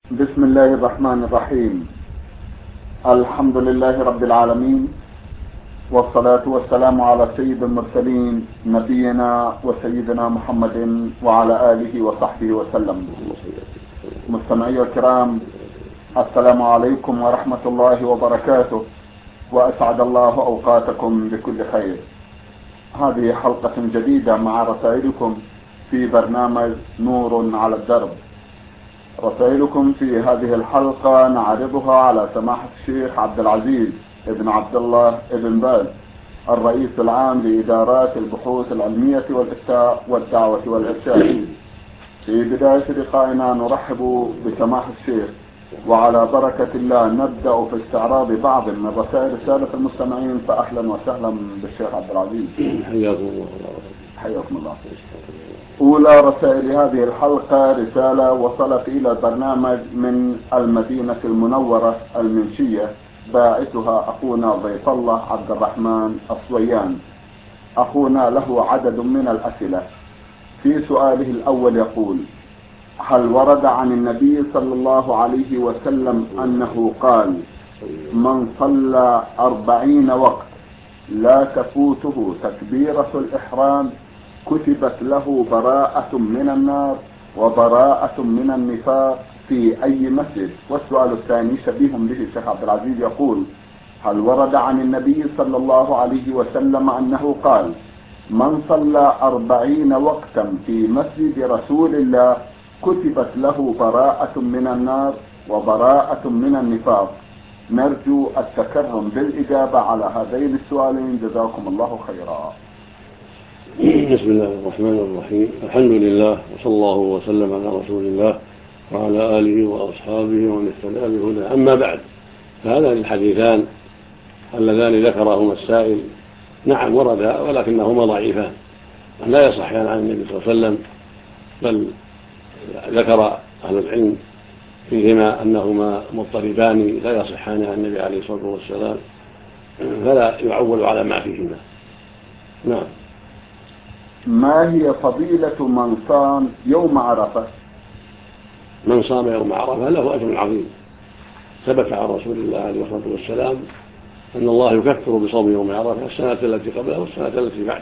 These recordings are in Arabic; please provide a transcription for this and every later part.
بسم الله الرحمن الرحيم. الحمد لله رب العالمين، والصلاة والسلام على سيد المرسلين نبينا وسيدنا محمد وعلى آله وصحبه وسلم. مستمعي الكرام، السلام عليكم ورحمة الله وبركاته، وأسعد الله أوقاتكم بكل خير. هذه حلقة جديدة مع رسائلكم في برنامج نور على الدرب. رسائلكم في هذه الحلقة نعرضها على سماحة الشيخ عبد العزيز ابن عبد الله ابن باز، الرئيس العام لإدارات البحوث العلمية والإفتاء والدعوة والإرشاد. في بداية لقائنا نرحب بسماحة الشيخ، وعلى بركة الله نبدأ في استعراض بعض من رسائل رسالة المستمعين. فأهلا وسهلا بالشيخ عبد العزيز. حياكم الله. حياكم الله. أولى رسائل هذه الحلقة رسالة وصلت إلى البرنامج من المدينة المنورة المنشية، باعثها أخونا ضيف الله عبد الرحمن الصويان. أخونا له عدد من الأسئلة. في سؤاله الأول يقول: هل ورد عن النبي صلى الله عليه وسلم أنه قال: من صلى 40 وقت لا تفوته تكبيرة الإحرام كتبت له براءة من النار وبراءة من النفاق في أي مسجد؟ والسؤال الثاني شبيه به الشيخ عبد العزيز، يقول: هل ورد عن النبي صلى الله عليه وسلم أنه قال: من صلى 40 وقتا في مسجد رسول الله كتبت له براءة من النار وبراءة من النفاق؟ نرجو التكرم بالإجابة على هذين السؤالين، جزاكم الله خيرا. بسم الله الرحمن الرحيم. الحمد لله، وصلى الله وسلم على رسول الله وعلى آله وأصحابه ومن اهتدى بهداه. أما بعد، فهذان الحديثان اللذان ذكرهما السائل نعم وردا، ولكنهما ضعيفان، لا يصحان عن النبي صلى الله عليه وسلم، بل ذكر أهل العلم فيهما أنهما مضطربان لا يصحان عن النبي عليه الصلاة والسلام، فلا يعول على ما فيهما. نعم. ما هي فضيلة من صام يوم عرفة؟ من صام يوم عرفة له أجر عظيم، ثبت عن رسول الله عليه الصلاة والسلام أن الله يكفر بصوم يوم عرفة السنة التي قبله والسنة التي بعده،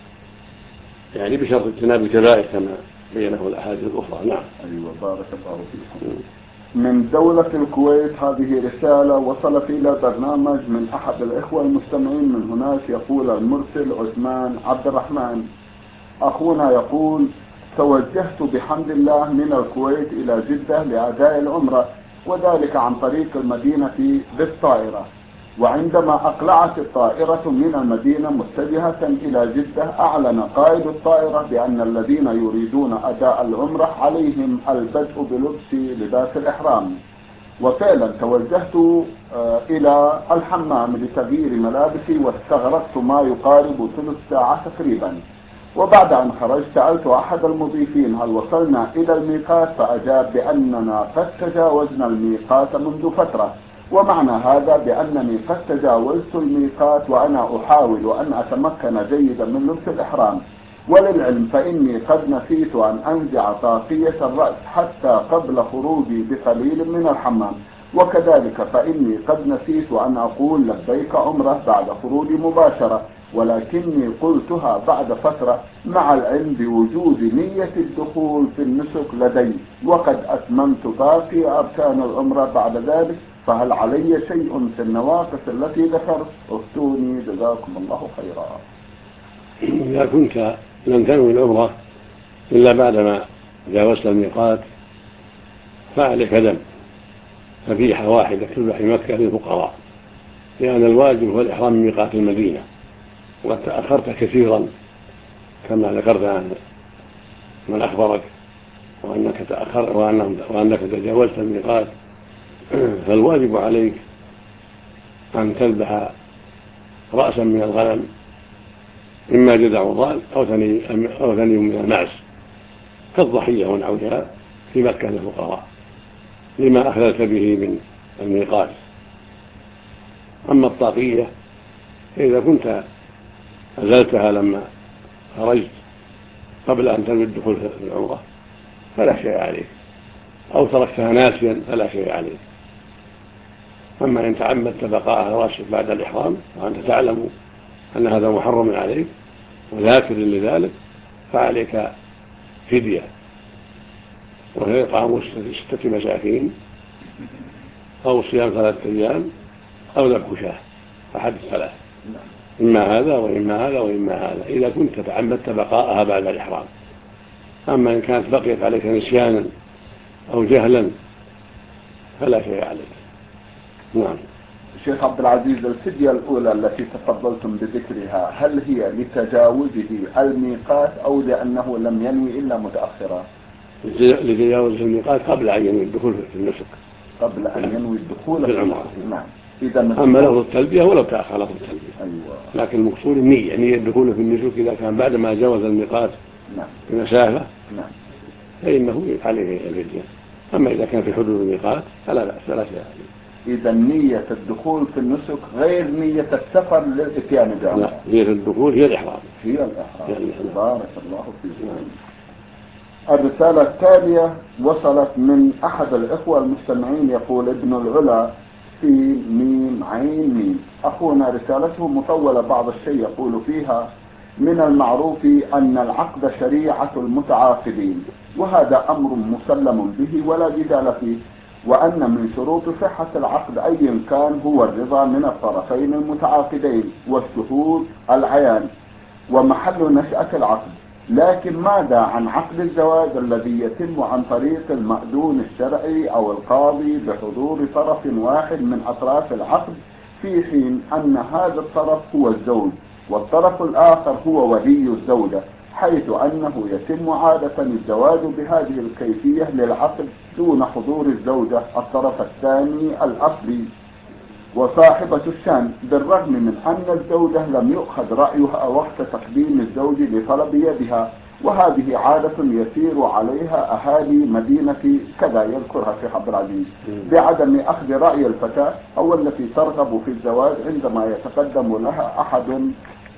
يعني بشرط اجتناب الكبائر كما بينه الأحاديث الأخرى. نعم. أيوة، بارك الله فيكم. من دولة الكويت هذه رسالة وصلت إلى برنامج من أحد الإخوة المستمعين من هناك، يقول المرسل عثمان عبد الرحمن. أخونا يقول: توجهت بحمد الله من الكويت إلى جدة لأداء العمرة، وذلك عن طريق المدينة بالطائرة، وعندما أقلعت الطائرة من المدينة متجهة إلى جدة أعلن قائد الطائرة بأن الذين يريدون أداء العمرة عليهم البدء بلبس لباس الإحرام. وفعلا توجهت إلى الحمام لتغيير ملابسي، واستغرقت ما يقارب ثلث ساعة تقريبا. وبعد أن خرجت سألت أحد المضيفين: هل وصلنا إلى الميقات؟ فأجاب بأننا قد تجاوزنا الميقات منذ فترة، ومعنى هذا بأنني قد تجاوزت الميقات وأنا أحاول أن أتمكن جيدا من لبس الإحرام. وللعلم فإني قد نسيت أن أنزع طاقية الرأس حتى قبل خروجي بقليل من الحمام، وكذلك فإني قد نسيت أن أقول لبيك عمرة بعد خروجي مباشرة، ولكني قلتها بعد فترة مع العلم بوجود نية الدخول في النسك لدي، وقد أتممت باقي أركان العمرة بعد ذلك، فهل علي شيء في النواقص التي ذكرت؟ افتوني جزاكم الله خيرا. إذا كنت لم تنوي العمرة إلا بعدما جاوزت الميقات فعليك دم، ففيحة واحدة تذبح في مكة للفقراء، لأن الواجب هو الإحرام من ميقات المدينة، وقد تأخرت كثيرا كما ذكرت عن من أخبرك وأنك تأخرت وأنك تجاوزت الميقات، فالواجب عليك أن تذبح رأسا من الغنم، إما جذع ضال أو ثني من المعز، كالضحية ونحوها في مكة للفقراء لما أخذت به من الميقات. أما الطاقية فإذا كنت أزلتها لما خرجت قبل أن تنوي الدخول في العمرة فلا شيء عليك، أو تركتها ناسيا فلا شيء عليك. أما إن تعمدت بقاءها راشد بعد الإحرام وأنت تعلم أن هذا محرم عليك وذاكر لذلك فعليك فدية، وهي إطعام 6 مساكين أو صيام 3 أيام أو ذبح شاة، أحد الثلاث، إما هذا وإما هذا وإما هذا، إذا كنت تعمدت بقاءها بعد الإحرام. أما إن كانت بقيت عليك نسيانا أو جهلا فلا شيء عليك. نعم. شيخ عبد العزيز، الفدية الأولى التي تفضلتم بذكرها هل هي لتجاوزه الميقات أو لأنه لم ينوي إلا متأخرا؟ لتجاوز الميقات قبل أن ينوي الدخول في النسك، قبل أن ينوي الدخول في العمرة. نعم. أما لفظ التلبية ولو تأخر لفظ التلبية. أيوة. لكن المقصود نية الدخول في النسك إذا كان بعد ما جاوز الميقات بمسافة فإنه عليه الفدية. أما إذا كان في حدود الميقات فلا بأس، فلا شيء عليه. إذا نية الدخول في النسك غير نية السفر للإتيان بعمرة. لا، نية الدخول هي الإحرام. بارك الله فيكم. الرسالة التالية وصلت من أحد الإخوة المستمعين، يقول ابن العلا في ميم عين ميم. أخونا رسالته مطولة بعض الشيء، يقول فيها: من المعروف أن العقد شريعة المتعاقدين، وهذا أمر مسلم به ولا جدال فيه، وأن من شروط صحة العقد أيا كان هو الرضا من الطرفين المتعاقدين والشهود العيان ومحل نشأة العقد. لكن ماذا عن عقد الزواج الذي يتم عن طريق المأذون الشرعي أو القاضي بحضور طرف واحد من أطراف العقد، في حين أن هذا الطرف هو الزوج والطرف الآخر هو ولي الزوجة، حيث أنه يتم عادة الزواج بهذه الكيفية للعقد دون حضور الزوجة الطرف الثاني الأصلي وصاحبة الشأن، بالرغم من أن الزوجة لم يؤخذ رأيها وقت تقديم الزوج لطلب يدها، وهذه عادة يسير عليها أهالي مدينة كذا، يذكرها الشيخ عبد العزيز، بعدم أخذ رأي الفتاة أو التي ترغب في الزواج عندما يتقدم لها أحد،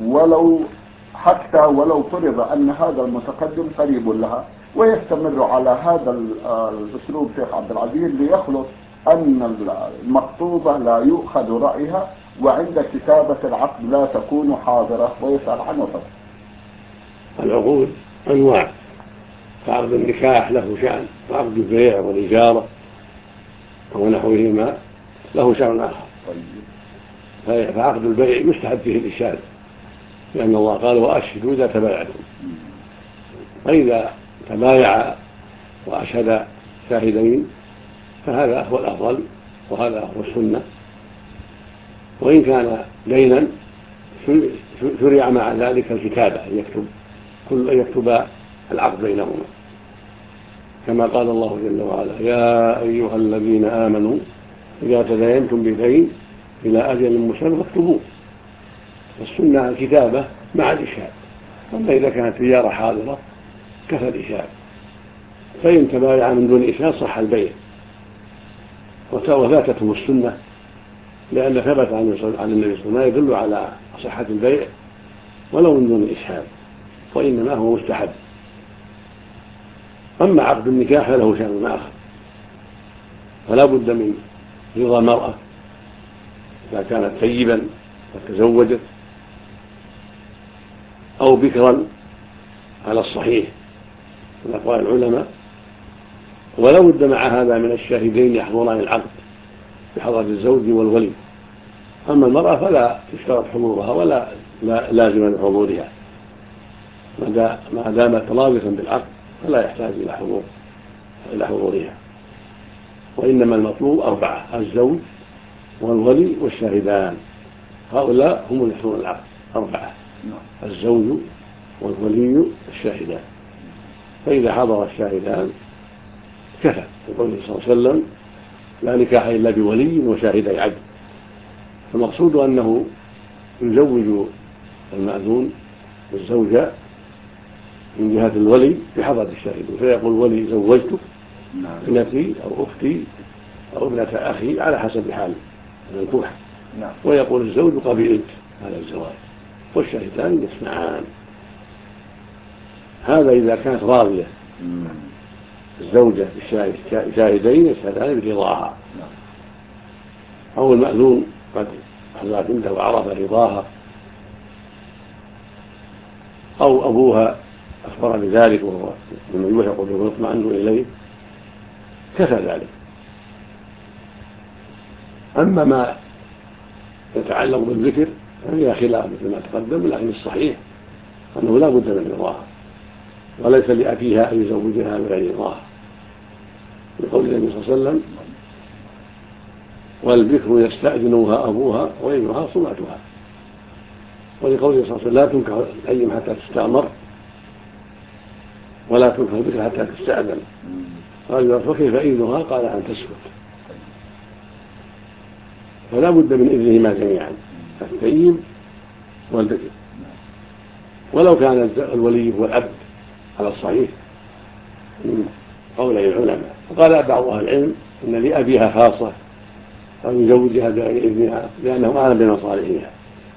ولو فرض أن هذا المتقدم قريب لها، ويستمر على هذا الأسلوب شيخ عبد العزيز ليخلص أن المخطوبة لا يؤخذ رأيها وعند كتابة العقد لا تكون حاضرة، ويسأل عن وسط. العقود أنواع، فعقد النكاح له شأن، وعقد البيع والإجارة ونحوهما له شأن آخر. فعقد البيع يستحب فيه الإشهاد، لأن الله قال: وأشهدوا إذا تبايعتم. فإذا تبايع وأشهد شاهدين فهذا هو الأفضل وهذا هو السنة. وإن كان دينا شرع مع ذلك الكتابة، أن يكتب العقد بينهما، كما قال الله جل وعلا: يا أيها الذين آمنوا إذا تداينتم بدين إلى أجل مسمى فاكتبوه. السنة الكتابة مع الإشهاد. أما إذا كانت تجارة حاضرة كفى الإشهاد، فإن تبايع من دون إشهاد صح البيع وفاتته السنة، لأن ثبت عن النبي صلى الله عليه وسلم يدل على صحة البيع ولو من دون إشهاد، وإنما هو مستحب. أما عقد النكاح فله شأن آخر، فلا بد من رضا المرأة إذا كانت ثيبا وتزوجت أو بكرا على الصحيح من أقوال العلماء، ولا بد مع هذا من الشاهدين يحضران العقد بحضرة الزوج والولي. أما المرأة فلا يشترط حضورها ولا لازم لحضورها، ما دامت رابطا بالعقد فلا يحتاج إلى حضورها. وإنما المطلوب 4: الزوج والولي والشاهدان، هؤلاء هم اللي يحضرون العقد 4: الزوج والولي والشاهدان. فإذا حضر الشاهدان كفى، يقول صلى الله عليه وسلم: لا نكاح إلا بولي وشاهدي عدل. فالمقصود أنه يزوج المأذون الزوجة من جهة الولي بحضرة الشاهد، فيقول الولي: زوجتك ابنتي أو أختي أو ابنة أخي، على حسب حال المنكوح. ويقول الزوج: قبلت هذا الزواج، والشاهدان يسمعان. هذا إذا كانت راضية. الزوجة شاهدين يشهدان برضاها، أو المأذون قد حضرت عنده وعرف رضاها، أو أبوها أخبر بذلك وهو ممن يوثق به ويطمئن إليه، كفى ذلك. أما ما يتعلق بالذكر ففيها خلاف مثل ما تقدم، لكن الصحيح أنه لا بد من رضاها، وليس لأبيها أن يزوجها بغير رضاها، لقول النبي صلى الله عليه وسلم: والبكر يستأذنها أبوها وإذنها صمتها. ولقوله صلى الله عليه وسلم: لا تنكح الأيم حتى تستأمر ولا تنكح البكر حتى تستأذن. قال: فكيف إذنها؟ قال: أن تسكت. فلا بد من إذنهما جميعا، الثيب والبكر، ولو كان الولي هو العبد على الصحيح من قولي العلماء. وقال بعض أهل العلم إن لأبيها خاصة أو يزوجها بغير إذنها لأنه أعلم بمصالحها،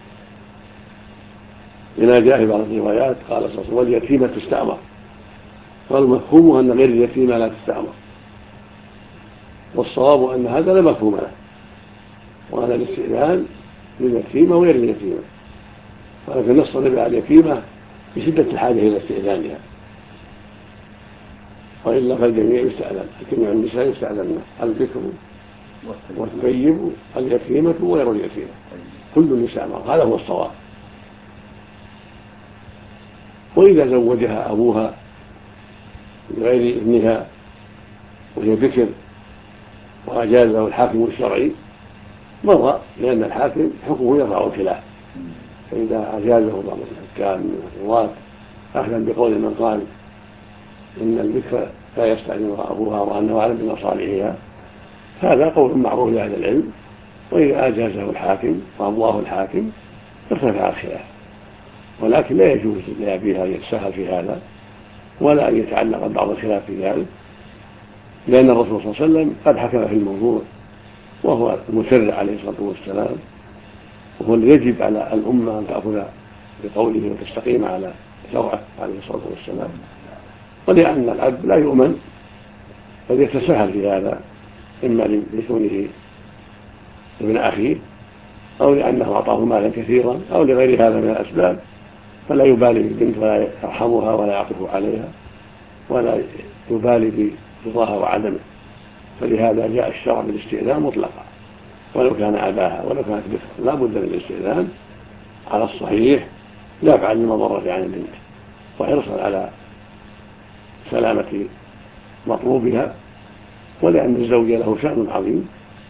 لما جاء في بعض الروايات قال صلى الله عليه وسلم: واليتيمة تستأمر، والمفهوم أن غير اليتيمة لا تستأمر، والصواب أن هذا لا مفهوم له، وأن الاستئذان لليتيمة وغير اليتيمة، ولكن نص النبي على اليتيمة بشدة الحاجة إلى استئذانها، وإلا فالجميع يستأذن، الجميع النساء يستأذن: البكر والثيب اليتيمة وغير اليتيمة، كل يستأمر، هذا هو الصواب. وإذا زوجها أبوها بغير إذنها وهي بكر وأجازه الحاكم الشرعي مضى، لأن الحاكم حكمه يرفع الخلاف، فإذا أجازه بعض الحكام من الرواة أخذا بقول من قال إن البكر لا يستأذنها أبوها وأنه أعلم بمصالحها، هذا قول معروف لأهل العلم. وإذا أجازه الحاكم وأمضاه الحاكم ارتفع الخلاف، ولكن لا يجوز لأبيها أن يتساهل في هذا ولا أن يتعلق بعض الخلاف في ذلك، لأن الرسول صلى الله عليه وسلم قد حكم في الموضوع، وهو المشرع عليه الصلاة والسلام، وهو الذي يجب على الأمة أن تأخذ بقوله وتستقيم على شرعه عليه الصلاة والسلام. ولأن العبد لا يؤمن قد يتساهل في هذا، إما لكونه ابن أخيه أو لأنه أعطاه مالا كثيرا أو لغير هذا من الأسباب، فلا يبالي بالبنت ولا يرحمها ولا يعطف عليها ولا يبالي برضاها وعدمه، فلهذا جاء الشرع بالاستئذان مطلقا ولو كان أباها ولو كانت بكر، لا بد من الاستئذان على الصحيح، دافعا للمضرة عن البنت وحرصا على سلامة مطلوبها، ولأن الزوج له شأن عظيم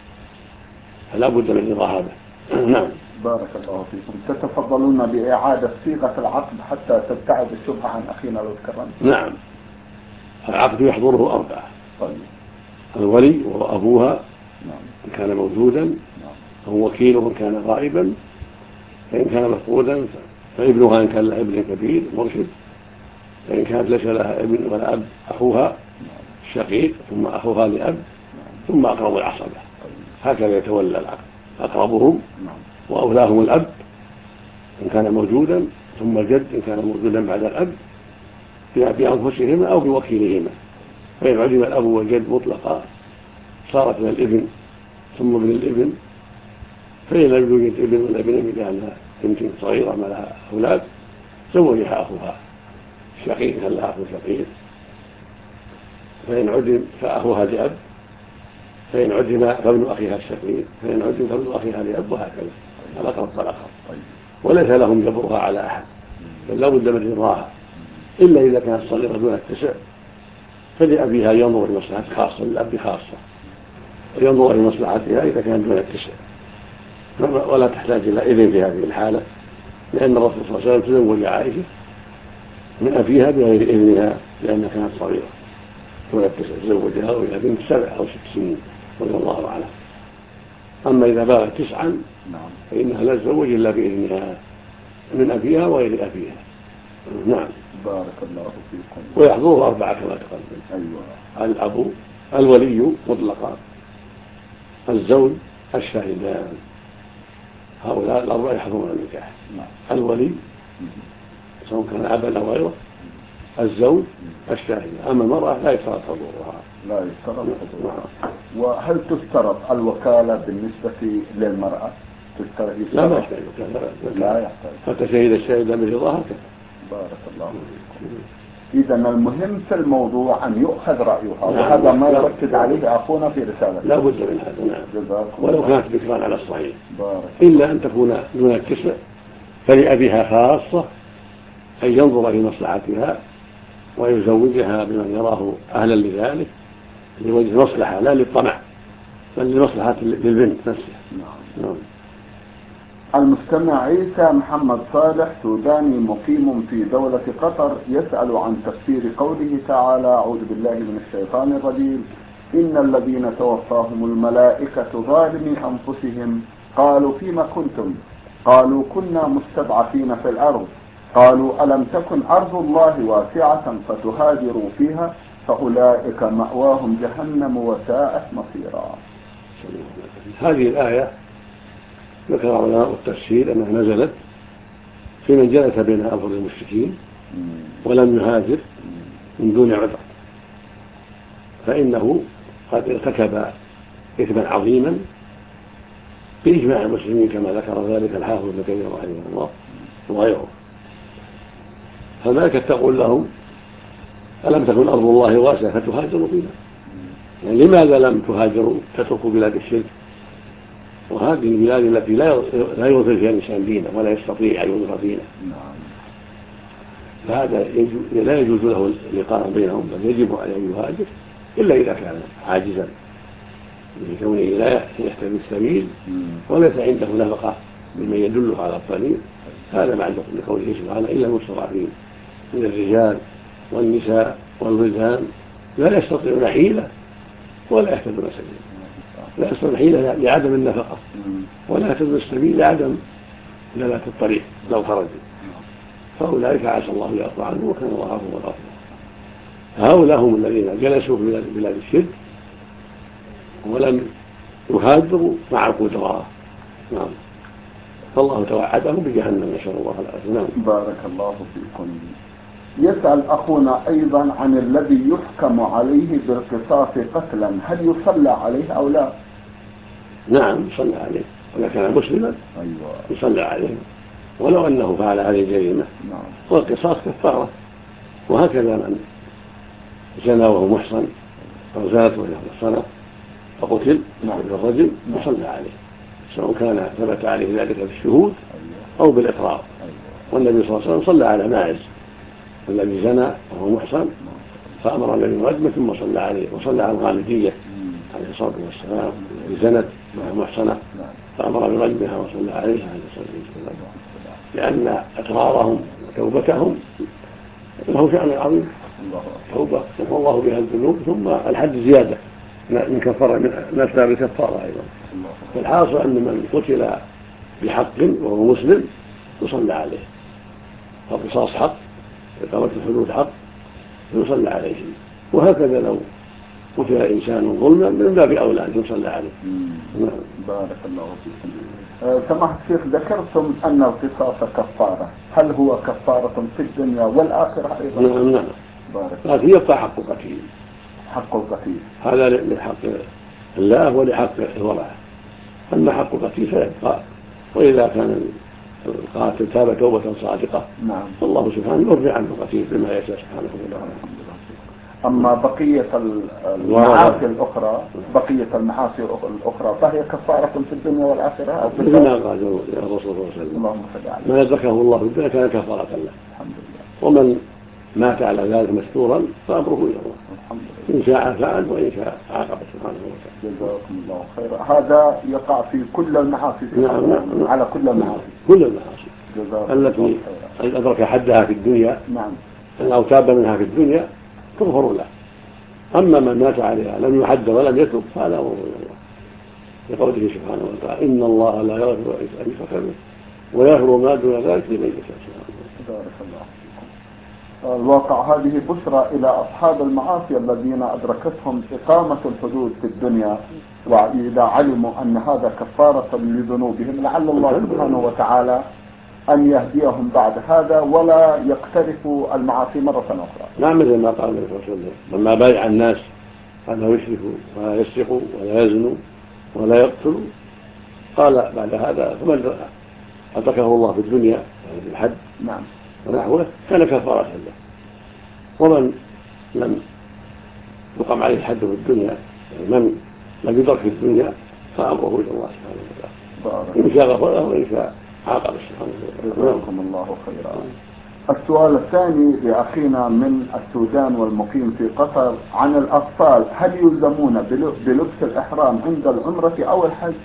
فلا بد من رضا هذا. نعم. بارك الله فيكم. تتفضلون بإعادة صيغة العقد حتى تبتعد الشبهة عن أخينا لو تكرم؟ نعم. العقد يحضره أربعة: طيب. الولي وهو أبوها إن كان موجودا، نعم. أو وكيله إن كان غائبا، فإن كان مفقودا فابنها إن كان لها ابن كبير مرشد، فإن كانت ليس لها ابن ولا أب أخوها الشقيق، ثم أخوها لأب، ثم أقرب العصبة. هكذا يتولى العقد أقربهم وأولاهم الأب إن كان موجودا، ثم الجد إن كان موجودا بعد الأب بأنفسهما أو بوكيلهما. فإن علم الأب والجد مطلقا صارت من الابن ثم من الابن، فإن لم يوجد ابن ولا ابن لأنها بنت صغيرة ما لها أولاد زوجها أخوها الشقيق كان لها أخو شقيق، فإن عدم فأخوها لأب، فإن عدم فابن أخيها الشقيق، فإن عدم فابن أخيها لأب، وهكذا الأقرب فالأقرب. وليس لهم جبرها على أحد، بل لا بد من رضاها، إلا إذا كانت صغيرة دون التسع فلأبيها ينظر لمصلحة خاصة، للأب خاصة وينظر لمصلحتها إذا كانت دون التسع، ولا تحتاج إلى إذن في هذه الحالة، لأن الرسول صلى الله عليه وسلم تزوج عائشة من أبيها بغير إذنها لأنها كانت صغيرة دون التسع، تزوجها وهي بنت 7 أو 6 سنين رضي الله عنها. أما إذا بلغت 9 فإنها لا تزوج إلا بإذنها من أبيها وغير أبيها. نعم. بارك الله فيكم. ويحضره 4 كما تقدم. أيوة. الأب، الولي مطلقا، الزوج، الشاهدان، هؤلاء ال4 يحضرون النكاح. الولي سواء كان أبا أو غيره، الزوج الشاهد. أما المرأة لا يشترط حضورها. لا يشترط حضورها. وهل تشترط الوكالة بالنسبة للمرأة؟ لا ما يحتاج وكالة. لا يحتاج. حتى شهد الشاهد برضاها كذا. بارك الله فيكم. إذا المهم في الموضوع أن يؤخذ رأيها، وهذا ما يركز عليه أخونا في رسالته. لا بد من هذا. نعم. جزاكم ولو الله. كانت بكرا على الصحيح. بارك إلا أن تكون دون التسع، فلأبيها خاصة أن ينظر في مصلحتها ويزوجها بمن يراه أهلا لذلك لوجه مصلحة لا للطمع، بل لمصلحة للبنت نفسها. نعم. المستمع عيسى محمد صالح سوداني مقيم في دولة قطر يسأل عن تفسير قوله تعالى: أعوذ بالله من الشيطان الرجيم، إن الذين توفاهم الملائكة ظالمي أنفسهم قالوا فيما كنتم؟ قالوا كنا مستضعفين في الأرض. قالوا ألم تكن أرض الله واسعة فتهاجروا فيها فأولئك مأواهم جهنم وساءت مصيرا. هذه الآية ذكر علماء التفسير أنها نزلت في من جلس بين أظهر المشركين ولم يهاجر من دون عذر، فإنه قد ارتكب إثما عظيما بإجماع المسلمين كما ذكر ذلك الحافظ ابن كثير رحمه الله وغيره. فالملائكة تقول لهم: ألم تكن أرض الله واسعة فتهاجروا فيها؟ يعني لماذا لم تهاجروا تتركوا بلاد الشرك وهذه البلاد التي لا يظهر فيها الإنسان دينه ولا يستطيع أن يظهر دينه؟ فهذا لا يجوز له الإقامة بينهم، بل يجب عليه أن يهاجر إلا إذا كان عاجزا لكونه لا يهتدي السبيل وليس عنده نفقة ممن يدله على الطريق. هذا معنى لقوله سبحانه: إلا المستضعفين من الرجال والنساء والولدان لا يستطيعون حيلة ولا يهتدون سبيلا. لا يستطيعون حيلة لعدم النفقة، ولا يهتدون السبيل لعدم دلالة الطريق لو خرجوا، فأولئك عسى الله أن يعفو عنهم وكان الله غفورا رحيما. هؤلاء هم الذين جلسوا في بلاد الشرك ولم يهاجروا مع القدرة. نعم. فالله توعدهم بجهنم، نسأل الله العافية. نعم. بارك الله فيكم. يسأل أخونا أيضا عن الذي يحكم عليه بالقصاص قتلا، هل يصلى عليه أو لا؟ نعم يصلى عليه، وإذا كان مسلما يصلى عليه ولو أنه فعل هذه الجريمة. والقصاص كفارة، وهكذا من زنى وهو محصن أو زنت وهي محصنة فقتل الرجل يصلى عليه، سواء كان ثبت عليه ذلك بالشهود أو بالإقرار. والنبي صلى الله عليه وسلم صلى على ماعز الذي زنى وهو محصن فأمر النبي برجمه ثم صلى عليه، وصلى على الغامدية عليه الصلاة والسلام التي زنت وهي محصنة فأمر برجمها وصلى عليها عليه الصلاة والسلام، لأن إقرارهم وتوبتهم له شأن عظيم. توبة يغفر الله بها الذنوب، ثم الحد زيادة من كفارة من أسباب الكفارة أيضا. فالحاصل أن من قتل بحق وهو مسلم يصلى عليه، فالقصاص حق، إقامة الحدود حق، يصلى عليه. وهكذا لو قتل إنسان ظلما من باب أولى أن يصلى عليه. بارك الله فيكم. سماحة الشيخ، ذكرتم أن القصاص كفارة، هل هو كفارة في الدنيا والآخرة أيضا؟ نعم. لكن يبقى حق القتيل. حق القتيل هذا لحق الله ولحق الورع. أما حق القتيل فيبقى، وإذا كان القاتل تاب توبة صادقة فالله سبحانه يرضي عنه القتيل بما يشاء سبحانه وتعالى. أما بقية المعاصي الأخرى، بقية المعاصي الأخرى فهي كفارة في الدنيا والآخرة. مثل ما قال الرسول صلى الله عليه وسلم: من أدركه الله في الدنيا كان كفارة له. الحمد لله. ومن مات على ذلك مستورا فأمره إلى الله، إن شاء فعل وإن شاء عاقب سبحانه وتعالى. جزاكم الله خيرا. هذا يقع في كل المعاصي. نعم. على كل المعاصي. كل المعاصي التي أدرك حدها في الدنيا أو تاب منها في الدنيا تغفر له. أما من مات عليها لم يحد ولم يتب فلا أمر إلى الله، لقوله سبحانه وتعالى: إن الله لا يغفر أن يشرك به ويغفر ما دون ذلك لمن يشاء. بارك الله فيكم. الواقع هذه بشرى إلى أصحاب المعاصي الذين أدركتهم إقامة الحدود في الدنيا، وإذا علموا أن هذا كفارة لذنوبهم لعل الله سبحانه وتعالى أن يهديهم بعد هذا ولا يقترفوا المعاصي مرة أخرى. نعم، مثل ما قال النبي صلى الله عليه وسلم لما بايع الناس أنه يشركوا ولا يسرقوا ولا يزنوا ولا يقتلوا، قال بعد هذا فمن أدركه الله في الدنيا يعني في الحد نعم ونحوه كان كفارة له، ومن لم يقم عليه الحد في الدنيا يعني من لم يدرك في الدنيا فأمره إلى الله سبحانه وتعالى، إن شاء غفر له وإن شاء عاقب سبحانه وتعالى. جزاكم الله خيرا. السؤال الثاني لأخينا من السودان والمقيم في قطر عن الأطفال، هل يلزمون بلبس الإحرام عند العمرة أو الحج؟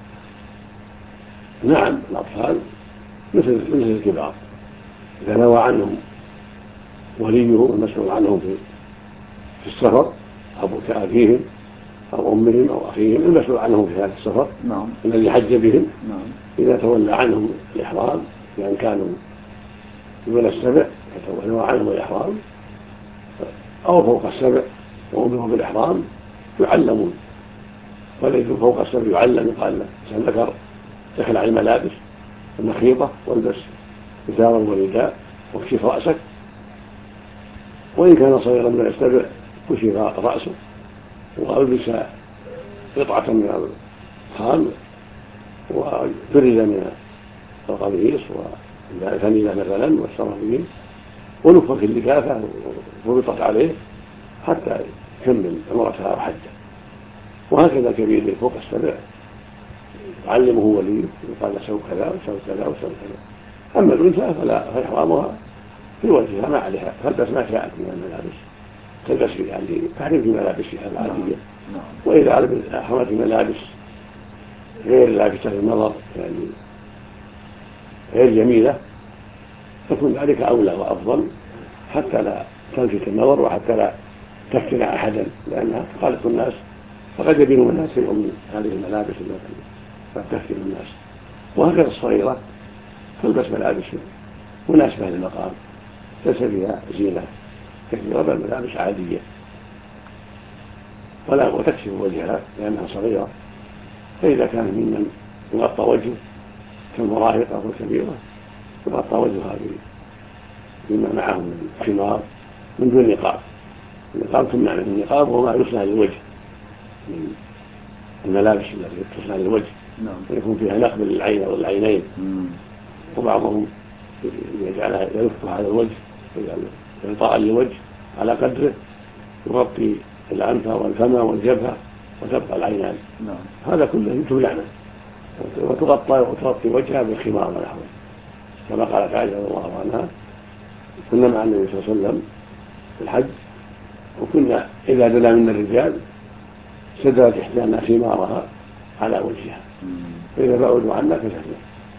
نعم، الأطفال مثل الكبار إذا نوى عنهم وليه المسؤول عنهم في السفر أو كأبيهم أو أمهم أو أخيهم المسؤول عنهم في هذا السفر نعم. الذي حج بهم نعم. إذا تولى عنهم الإحرام لأن كانوا دون السبع فتولوا عنهم الإحرام أو فوق السبع وأمروا بالإحرام يعلمون، وليسوا فوق السبع يعلم يقال له ذكر اخلع الملابس المخيطة والبس إزارا ورداء واكشف رأسك، وإن كان صغيرا من السبع كشف رأسه وألبس قطعة من الخام وفرد من القميص والفانيلة مثلا والسراويل ونفخ في اللفافة وربطت عليه حتى يكمل عمرتها وحجه. وهكذا الكبير فوق السبع يعلمه وليه يقال سووا كذا وسووا كذا وسووا كذا. أما الأنثى فإحرامها في وجهها ما عليها تلبس ما شاءت من الملابس، تلبس يعني تحرم في ملابسها العادية. وإذا أحرمت ملابس غير لافته للنظر يعني غير جميلة تكون ذلك أولى وأفضل حتى لا تلفت النظر وحتى لا تفتن أحدا، لأنها خالق الناس فقد يبين الناس شيء من هذه الملابس التي قد تفتن الناس. وهكذا الصغيرة تلبس ملابس مناسبة للمقام ليس فيها زينة كثيرة بل ملابس عادية وتكشف وجهها لأنها صغيرة. فإذا كان ممن يغطى وجهه كالمراهقة والكبيرة يغطى وجهها بما معه من خمار من دون نقاب. النقاب تمنع من النقاب وهو ما يصنع للوجه من الملابس التي تصنع للوجه ويكون فيها نقب للعين أو العينين. وبعضهم يجعلها يلف على الوجه ويجعل غطاء للوجه على قدره يغطي الأنف والفم والجبهة وتبقى العينان. هذا كله تمنع منه وتغطي وجهها بالخمار ونحوه، كما قالت عائشة رضي الله عنها كنا مع النبي صلى الله عليه وسلم في الحج وكنا إذا دنا من الرجال سدلت إحدانا خمارها على وجهها فإذا بعدوا عنا كشفنا.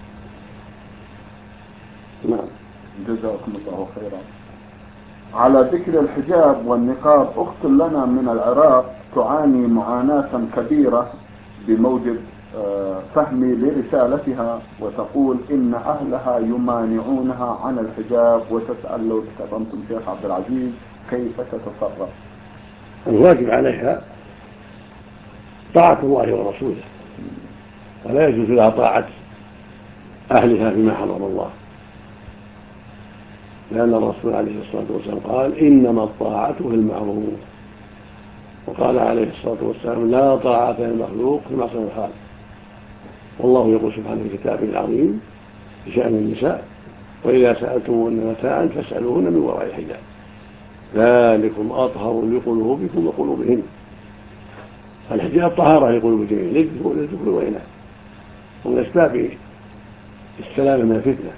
نعم. جزاكم الله خيرا. على ذكر الحجاب والنقاب، أخت لنا من العراق تعاني معاناة كبيرة بموجب فهمي لرسالتها، وتقول إن أهلها يمانعونها عن الحجاب وتسأل لو تكرمتم شيخ عبد العزيز كيف تتصرف؟ الواجب عليها طاعة الله ورسوله، ولا يجوز لها طاعة أهلها فيما حرم الله، لأن الرسول عليه الصلاة والسلام قال إنما الطاعة في المعروف، وقال عليه الصلاة والسلام لا طاعة للمخلوق في معصية الخالق. والله يقول سبحانه في كتابه العظيم بشأن النساء وإذا سألتموهن متاعا فاسألوهن من وراء حجاب ذلكم أطهر لقلوبكم وقلوبهن. الحجاب طهارة لقلوب الجميع للذكور والإناث ومن أسباب السلامة من الفتنة.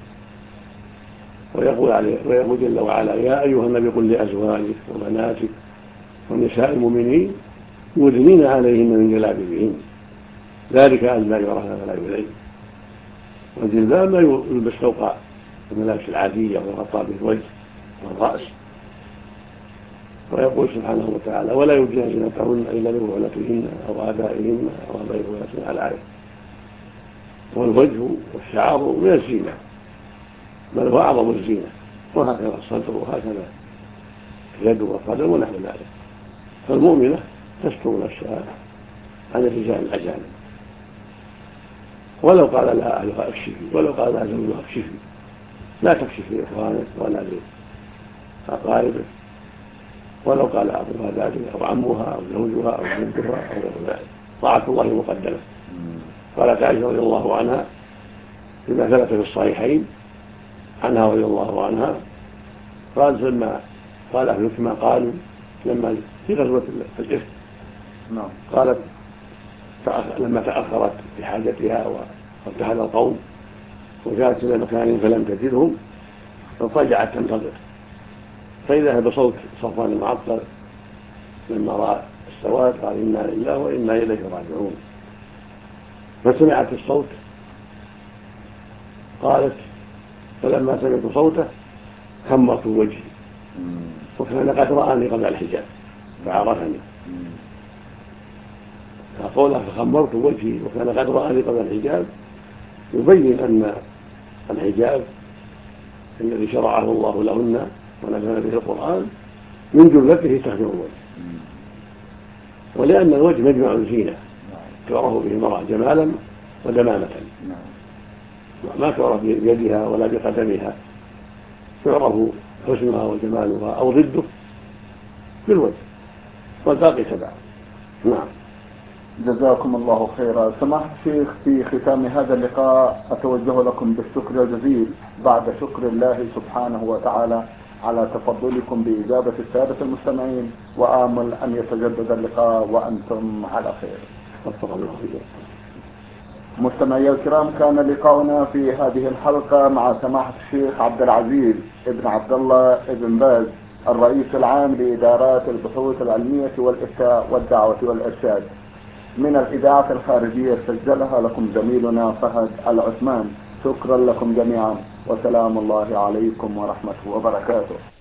ويقول جل وعلا يا أيها النبي قل لأزواجك وبناتك ونساء المؤمنين يدنين عليهن من جلابيبهن ذلك أدنى يعرفن فلا يؤذين. والجلباب ما يلبس فوق الملابس العادية ويغطى به الوجه والرأس. ويقول سبحانه وتعالى ولا يبدين زينتهن إلا لبعولتهن أو آبائهن أو آباء بعولتهن على الآية. والوجه والشعر من الزينة بل هو أعظم الزينة، وهكذا الصدر وهكذا اليد والقدم ونحو ذلك. فالمؤمنة تستر نفسها عن الرجال الأجانب ولو قال لها أهلها اكشفي، ولو قال لها زوجها اكشفي، لا تكشفي لإخوانك ولا لأقاربك، ولو قال أبوها ذلك أو عمها أو زوجها أو بنتها أو غير ذلك. طاعة الله مقدمة. قالت عائشة رضي الله عنها فيما ثبت في الصحيحين عنها رضي الله عنها، قالت لما قال أهل ما قالوا لما في غزوة الإفك، قالت لما تأخرت في حاجتها وارتحل القوم وجاءت إلى مكان فلم تجدهم فاضطجعت تنتظر، فإذا بصوت صفوان المعطل لما رأى السواد قال إنا لله وإنا إليه راجعون، فسمعت الصوت قالت فلما سمعت صوته خمرت وجهي وكان قد رآني قبل الحجاب فعرفني. فقولها فخمرت وجهي وكان قد رآني قبل الحجاب يبين أن الحجاب الذي شرعه الله لهن ونزل به القرآن من جملته تخمير الوجه، ولأن الوجه مجمع زينة تعرف به المرأة جمالا ودمامة، ما تعرف بيدها ولا بقدمها، تعرف حسنها وجمالها أو ضده بالوجه والباقي تبع. نعم. جزاكم الله خيرا. سماحة الشيخ، في ختام هذا اللقاء أتوجه لكم بالشكر الجزيل بعد شكر الله سبحانه وتعالى على تفضلكم بإجابة السادة المستمعين، وآمل أن يتجدد اللقاء وأنتم على خير. مستمعي الكرام، كان لقاؤنا في هذه الحلقة مع سماحة الشيخ عبد العزيز ابن عبد الله ابن باز، الرئيس العام لإدارات البحوث العلمية والإفتاء والدعوة والإرشاد. من الإذاعة الخارجية سجلها لكم زميلنا فهد العثمان. شكرا لكم جميعا، وسلام الله عليكم ورحمته وبركاته.